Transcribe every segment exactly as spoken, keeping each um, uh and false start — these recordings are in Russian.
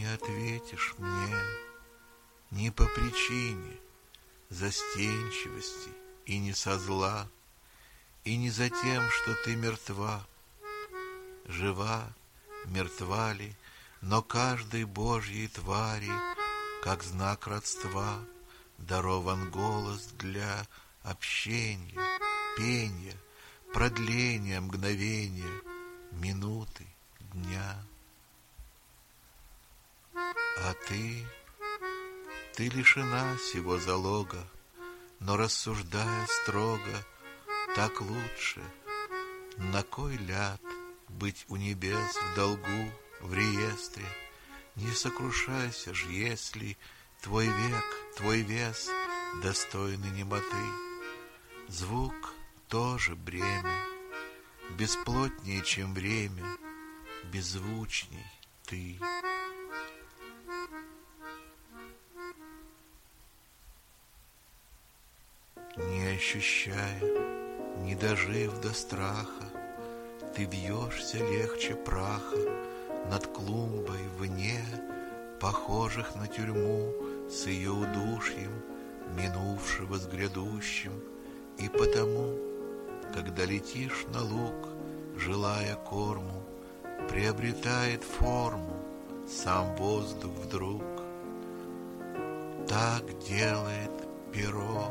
ответишь мне ни по причине застенчивости и не со зла, и не за тем, что ты мертва. Жива, мертва ли, но каждой Божьей твари, как знак родства, дарован голос для общения, пения, продления мгновения, минуты, дня. А ты, ты лишена сего залога, но, рассуждая строго, так лучше, на кой ляд быть у небес в долгу, в реестре. Не сокрушайся ж, если твой век, твой вес достойны немоты. Звук тоже бремя, бесплотнее, чем время, беззвучней ты. Не ощущая, не дожив до страха, ты вьешься легче праха над клумбой вне, похожих на тюрьму с ее удушьем, минувшего с грядущим. И потому, когда летишь на луг, желая корму, приобретает форму сам воздух вдруг. Так делает перо,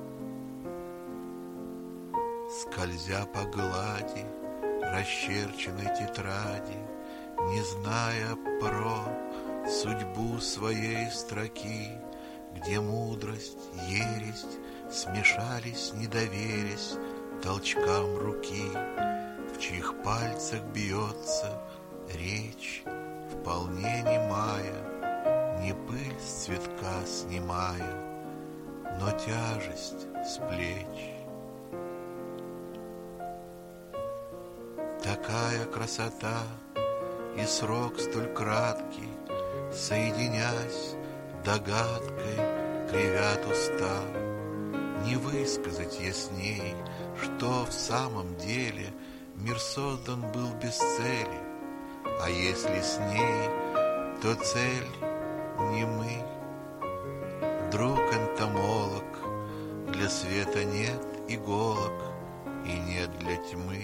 скользя по глади расчерченной тетради, не зная про судьбу своей строки, где мудрость, ересь смешались, не доверясь толчкам руки, в чьих пальцах бьется речь, вполне немая, не пыль с цветка снимая, но тяжесть с плеч. Такая красота и срок столь краткий, соединясь догадкой, кривят уста. Не высказать ясней, что в самом деле мир создан был без цели, а если с ней, то цель не мы. Друг энтомолог, для света нет иголок и нет для тьмы.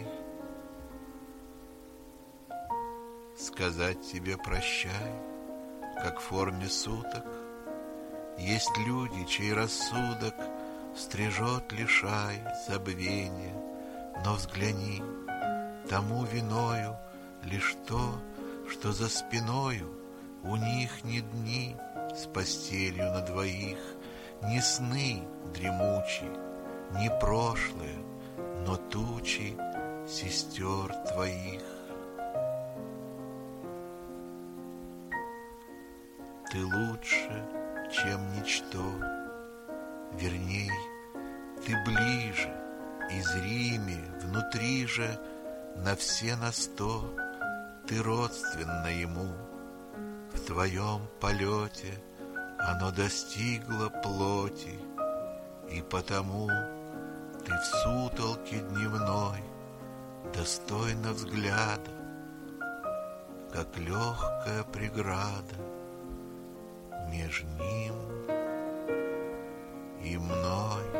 Сказать тебе прощай, как в форме суток, есть люди, чей рассудок стрижет, лишай забвения. Но взгляни, тому виною лишь то, что за спиною у них не дни с постелью на двоих, не сны дремучие, не прошлое, но тучи сестер твоих. Ты лучше, чем ничто, верней, ты ближе и зримее, внутри же на все на сто ты родственна ему. В твоем полете оно достигло плоти, и потому ты в сутолке дневной достойна взгляда, как легкая преграда меж ним и мной.